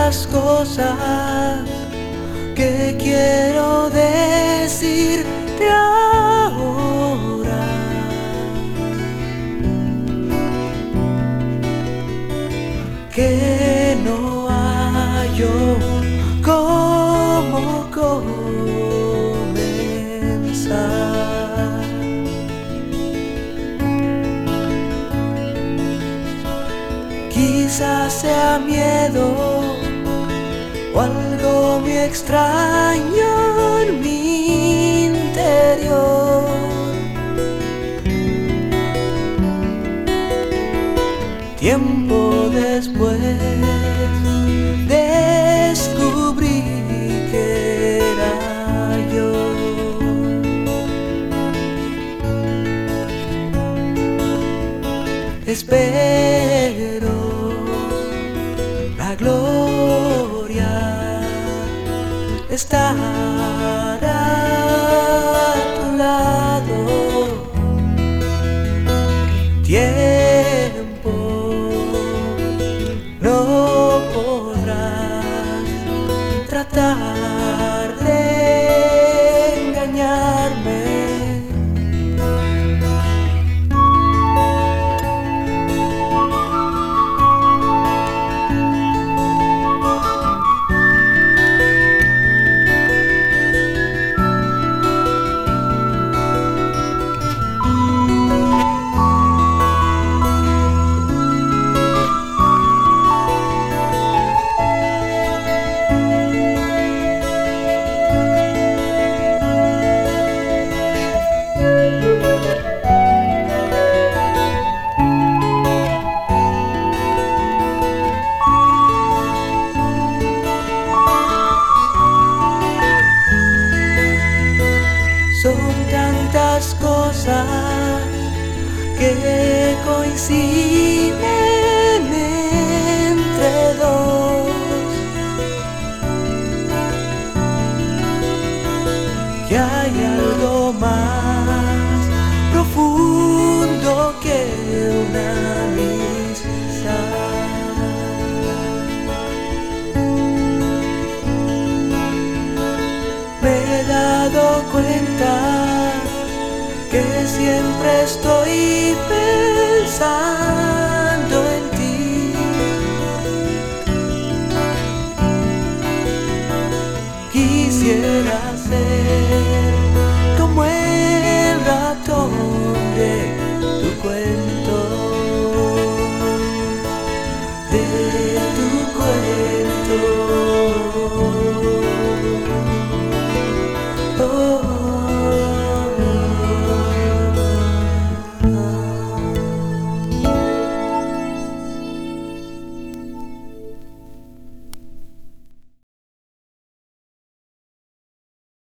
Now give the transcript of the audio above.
tantas cosas que quiero decirte ahora. Que no hallo cómo comenzar. Quizás sea miedo o algo muy extraño en mi interior. Tiempo después descubrí que era yo. Espero la gloria estar a tu lado. Tiempo no podrás tratar de engañarme. Son tantas cosas que coinciden entre dos, que hay algo más profundo que una amistad. Me he dado cuenta que siempre estoy pensando